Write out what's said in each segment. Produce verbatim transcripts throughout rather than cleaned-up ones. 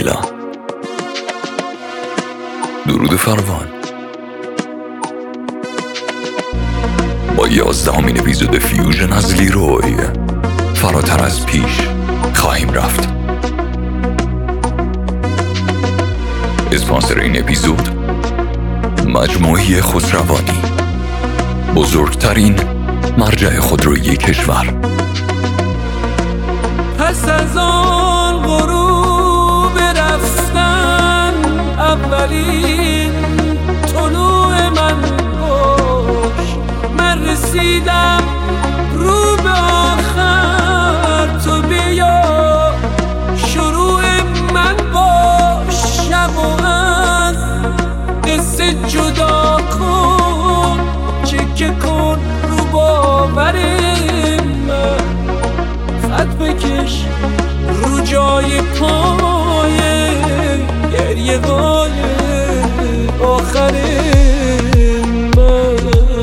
تکیلا. درود فروان. با یازدهمین اپیزود فیوژن از لیروی فراتر از پیش خواهیم رفت. اسپانسر این اپیزود مجموعه خسروانی، بزرگترین مرجع خودرویی کشور. پس از آن غروب رفتن اولین طلوع من باش، من رسیدم رو به آخر، تو بیا شروع من باش. شب و از قصه جدا کن، چکه کن رو باور من، خط بکش رو جای پای گریه های آخر من.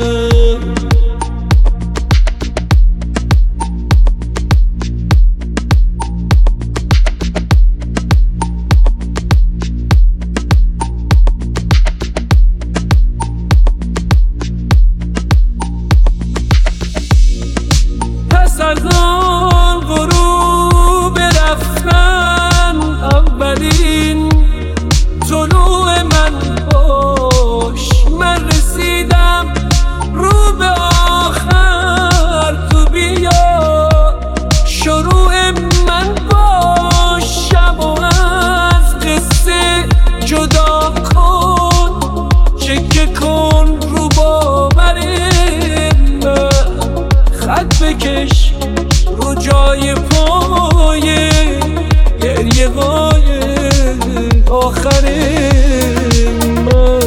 پس از آن غروب رفتن اولین طلوع من باش، من رسیدم رو به آخر، تو بیا شروع من باش. شب و از قصه جدا کن، چکه کن رو باور من، خط بکش رو جای پای گریه های آخر من.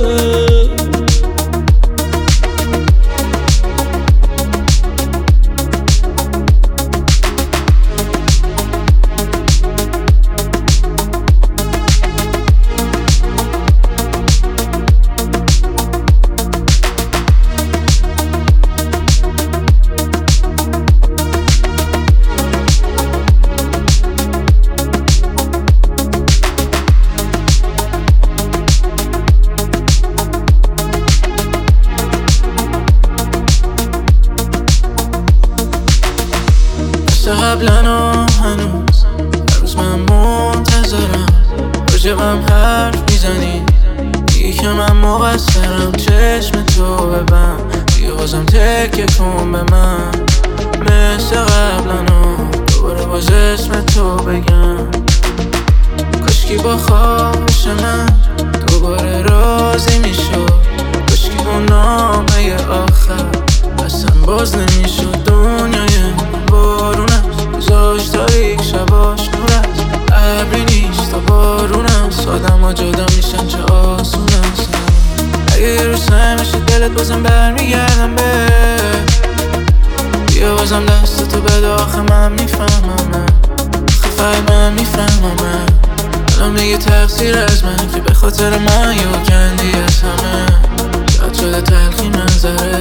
قبلا و هنوز هر روز من منتظرم، راجبم حرف میزنی دیگه که من مقصرم. چشم تو ببن دیگه بازم تکه کن به من، مثل قبلا و دوباره باز اسم تو بگم. کاشکی با خوابش من دوباره راضی میشد، کاشکی اون نامه آخر اصلا باز نمیشد. دنیای بارون گذاشت تاریک، شباش نور است، ابری نیست تا بارون است. آدم ها جدا میشن چه آسون است. اگه یه روز نمیشه دلت بازم برمیگردم به بیا بازم دستتو بده، آخه من میفهمم، من آخه فقط من میفهمم. من الان میگه تقصیر از من که به خاطر من یه کندی از همه. شاید شده تلخی منظره،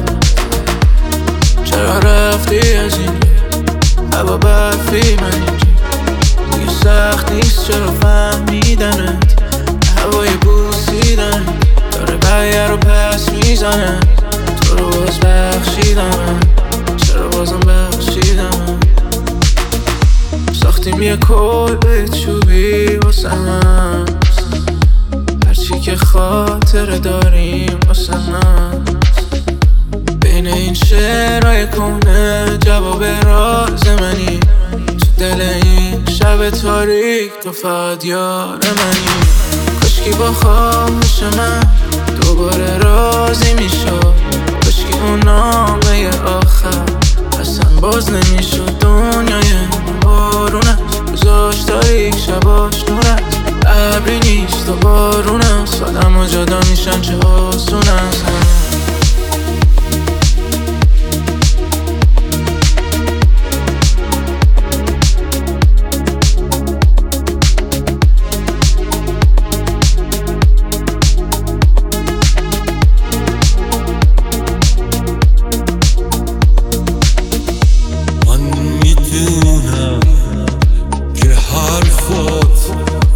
چرا رفتی از این هوا برفی من اینجا دیگه سخت نیست چرا فهمیدنت، هوای بوسیدن داره برگه رو پس میزنه. تو رو باز بخشیدم، چرا بازم بخشیدم. ساختیم یه کلبه چوبی واسه من، هرچی که خاطره داریم واسه من. بین این شعرهای کنه جواب راز منی، تو دل این شب تاریک تو فقط یار منی. کاشکی با خوابش من دوباره راضی میشد، کاشکی اون نامه آخر اصلا باز نمیشد. دنیای بارون است گذاشت تاریک، شباش نور است، ابری نیست و بارون است. آدم ها جدا میشن چه آسون است. میدونم که حرفات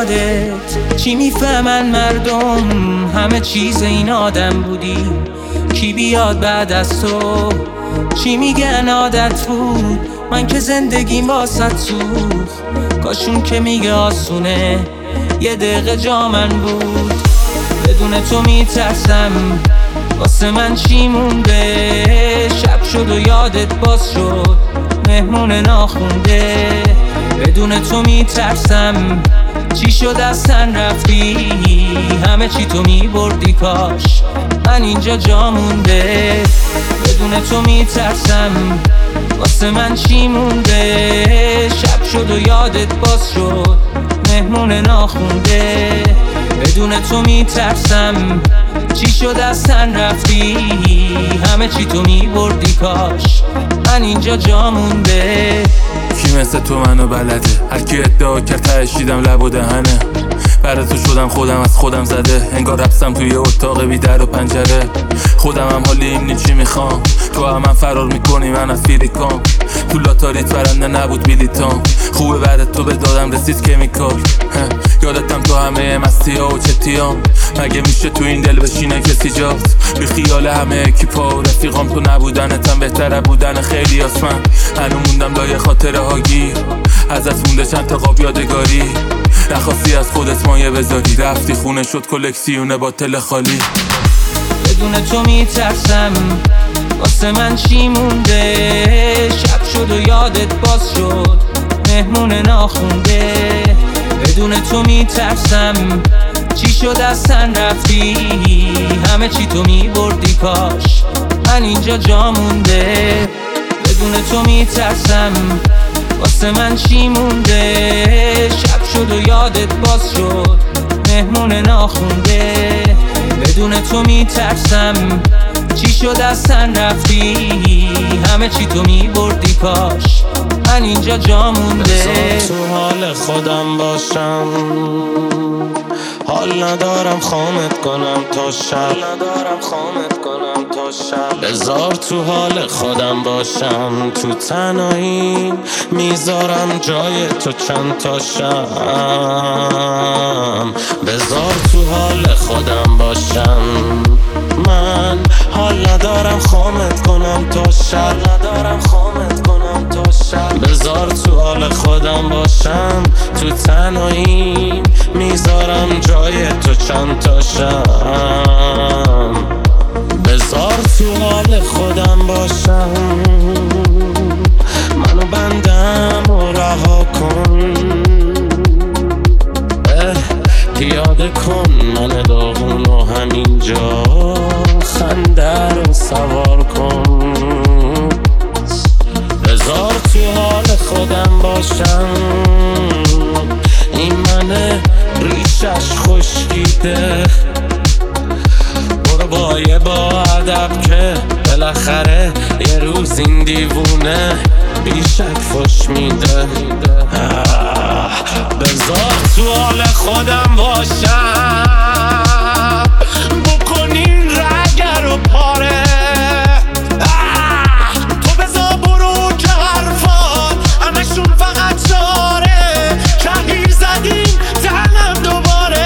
یادت چی میفهمن مردم همه چیز این آدم بودی کی بیاد بعد از تو چی میگن عادت بود من که زندگیم واسط سوخت کاشون که میگه آسونه یه دقیقه جا من بود بدون تو میترسم واسه من چی مونده شب شد و یادت باز شد مهمون ناخونده بدون تو میترسم چی شد از تن رفتی همه چی تو میبردی کاش من اینجا جا مونده بدون تو میترسم واسه من چی مونده شب شد و یادت باز شد مهمون ناخونده بدون تو میترسم چی شد از تن رفتی همه چی تو میبردی کاش من اینجا جا مونده کی مثل تو منو بلده هر کی ادعا کرد تهشیدم لب و دهنه برای تو شدم خودم از خودم زده انگار رفتم توی اتاق بی در و پنجره خودم هم حالی اینی چی میخوام تو هم, هم فرار میکنی من از فیلیکام تو لاتاریت برنده نبود بیلیتام خوبه بعد تو به دادم رسید کمیکال یادتم تو همه مستی ها و چتیام مگه میشه تو این دل بشینه کسی جاست بی خیال همه اکیپا و رفیقام تو نبودنتم بهتره بودن خیلی آسمن هنو موندم لای خاطره ها گیر ازت مونده چند تا قاب یادگاری نخواستی از خودت مایه بذاری رفتی خونه شد کلکسیونه با تل خالی بدون تو میترسم واسه من چی مونده شب شد و یادت باز شد مهمون ناخونده بدون تو میترسم چی شد از تن رفتی همه چی تو میبردی کاش من اینجا جا مونده بدون تو میترسم واسه من چی مونده شب شد و یادت باز شد مهمون ناخونده بدون تو میترسم چی شد از تن رفتی همه چی تو میبردی کاش من اینجا جا مونده تو حال خودم باشم حال ندارم خامت کنم تا شب ندارم خامت کنم تا شب بذار تو حال خودم باشم تو تنهایی میذارم جای تو چند تا شب بذار تو حال خودم باشم من حال ندارم خامت کنم تا شب ندارم خامت کنم تا شب بذار تو حال خودم باشم تو تنهایی میذارم جای تو چند تا شب بذار تو حال خودم باشم منو بندم و رها کن پیاده کن من داغون و همینجا خنده رو سوار کن بذار تو حال خودم باشم این منه ریشش خشکیده برو با یه با ادب که بالاخره یه روز این دیوونه بیشک فش میده بذار تو حال خودم باشم بکنین رگر و پاره تو بذار برو که حرفات همشون فقط چاره تغییر زدیم تنم دوباره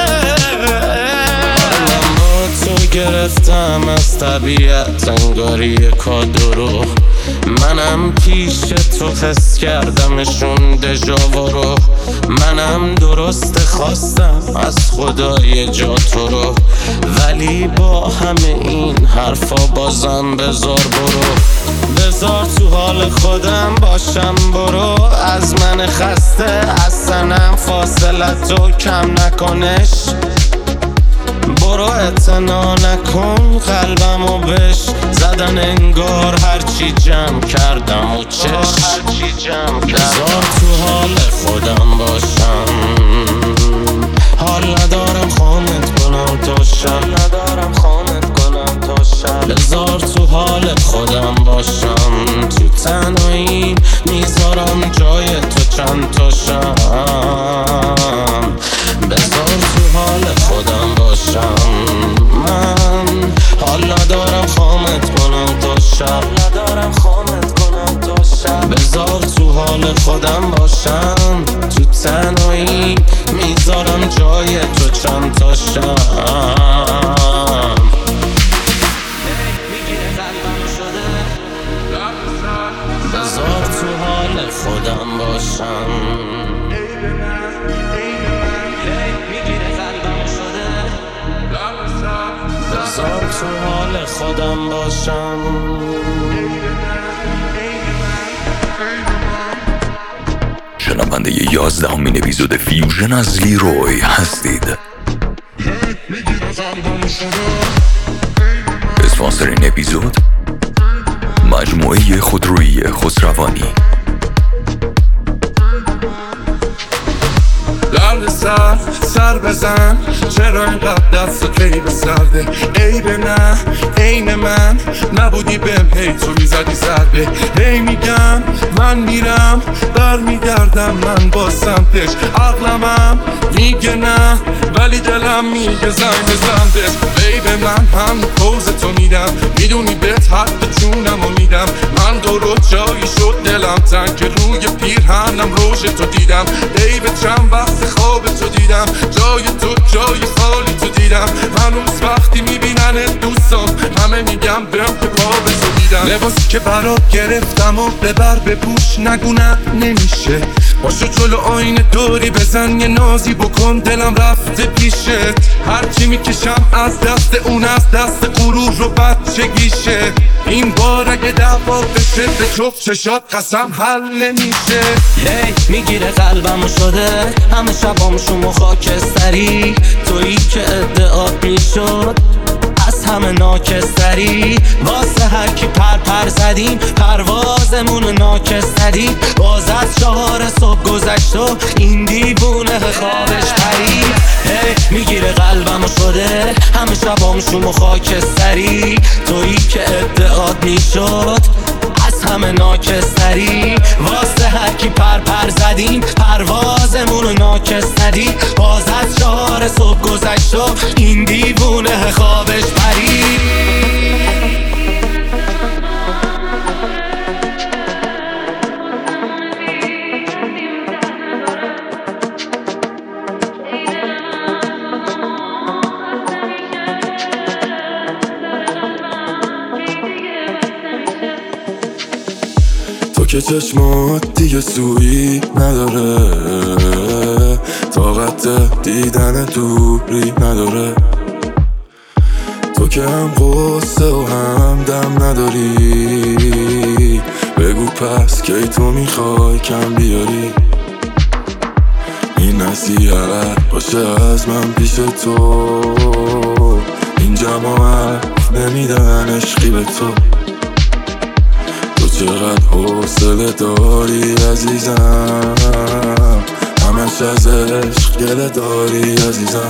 من با تو گرفتم از طبیعت انگاری کادو رو منم پیش تو حس کردمشون دژاوا رو منم درست خواستم از خدای جا تو رو ولی با همه این حرفا بازم بذار برو بذار تو حال خودم باشم برو از من خسته از سنم فاصلتو کم نکنش برو اعتنا نکن قلبمو بش زدن انگار هرچی جمع کردم و چش بذار تو حال خودم باشم حال ندارم خامت کنم تا شب ندارم خامت کنم تا شب بذار تو حال خودم باشم تو تنهایی میذارم جای تو چند تا شب بذار تو حال خودم باشم من حال ندارم خامت کنم تا شب ندارم خامت کنم تا شب بذار تو حال خودم باشم. تو تنهایی میذارم جای تو چند تا شم. بذار تو حال خودم باشم. بذار تو حال خودم باشم. شنونده یازدهمین اپیزود فیوژن از لیروی هستید. اسپانسر این اپیزود مجموعه خودرویی خسروانی. درد سر سر بزن، چرا اینقدر دست و کی به سرده؟ عیب نه عین من نبودی بهم، هی تو میزدی ضربه. هی میگم من میرم بر میگردم من با سمتش. عقلمم میگه نه ولی دلم میگه زنگ بزندش. عیب من هم پوز تو میدم، میدونی بهت حق جونم و میدم. من درو جایی شد دلم تنگ که روی پیرهنم روش تو دیدم. عیب چند وقت خواب تو دیدم، جای تو جای خالی تو دیدم. هنوز وقتی میبینن دوستان همه میگم برم که پا به تو دیدم. لباسی که برات گرفتم و ببر به پوش نگونه نمیشه. باشو جلو آینه دوری بزن یه نازی بکن دلم رفته پیشت. هرچی میکشم از دست اون از دست غرور رو بچگیشه. این بار اگه دعوا بشه به جفت چشات قسم حل نمیشه. هی hey, میگیره قلبمو شده همه شبامشون خاکستری. تویی که ادعات میشد از همه ناکستری. واسه هر کی پر پر زدیم پروازمون ناکستری. باز از چهار صبح گذشت و این دیوونه خوابش پری. هی hey, میگیره قلبمو شده همه شبامشون خاکستری. تویی که ادعات میشد از همه ناکستری. واسه هر کی پر پر زدیم پروازمون ناکستری. باز از چهار صبح گذشت و این دیوونه خوابش پری. که چشمات دیگه سویی نداره، طاقت دیدن دوری نداره. تو که هم قصه و هم دم نداری، بگو پس کی تو میخوای کم بیاری. این نصیحت باشه از من پیش تو، این جماعت نمیدن عشقی به تو. چقدر حوصله داری عزیزم، همش از عشق گله داری عزیزم.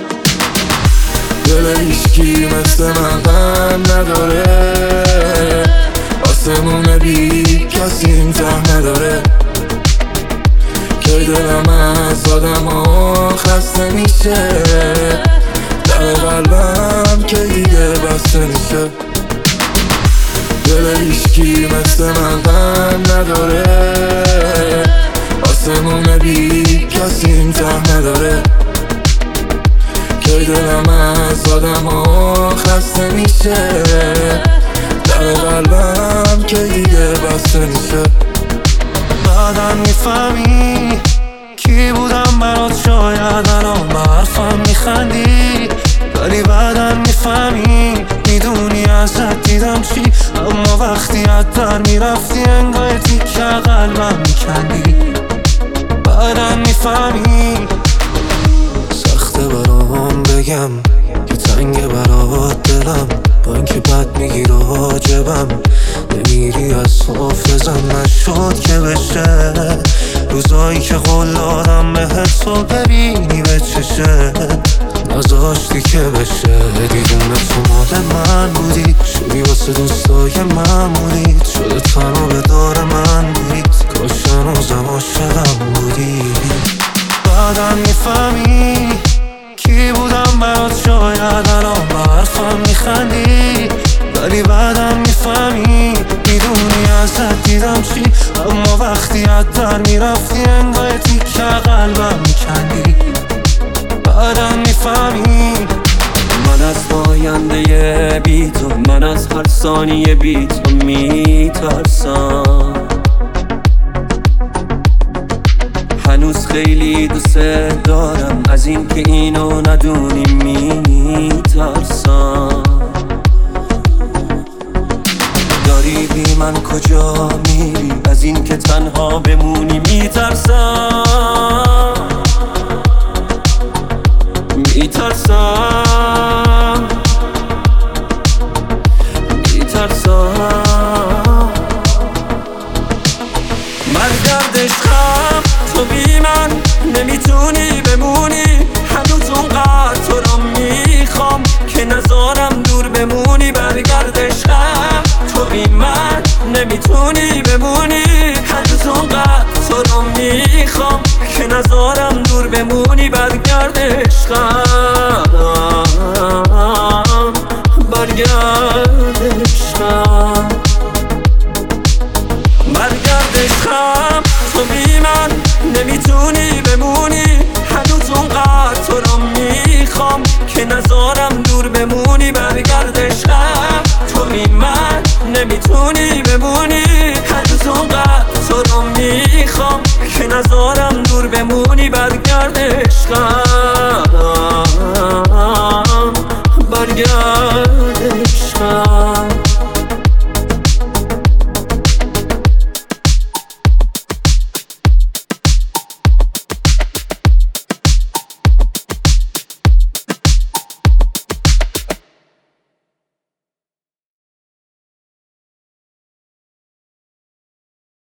دل هیچکی مثل من غم نداره، آسمون بی کسی این ته نداره. که دلم از آدم ها خسته میشه، در قلبم که دیگه بسته میشه. دل هیچکی مثل من غم نداره، آسمون بی کسی این ته نداره. که دلم از آدم ها خسته میشه، در قلبم که دیگه بسته میشه. بعدم میفهمی کی بودم برات، شاید الان به حرفم میخندی. ولی بعدم میفهمی میدونی ازت دیدم چی، اما وقتی از در میرفتی انگاه تیکه قلبم میکندی. بعدم میفهمی سخته برام بگم که تنگ برات دلم، با اینکه بد میگیره حاجبم. نمیری از حافظم نشد که بشه، روزایی که قول دادم بهت تو ببینی به چشه. نذاشتی که بشه دیدونه تو مال من بودی، شدی واسه دوستای معمولی. شده تنها به دار من بودی، کاش هنوزم عاشقم بودی. بعدم میفهمی کی بودم برات، شاید الان به حرفم میخندی. ولی بعدم میفهمی میدونی ازت دیدم چی، اما وقتی باید در میرفتی انگاه تیکه قلبم میکندی بعدم میفهمی من از آینده بی تو، من از هر ثانیه بی تو میترسم. هنوز خیلی دوست دارم از این که اینو ندونی میترسم. داری بی من کجا میری از این که تنها بمونی میترسم میترسم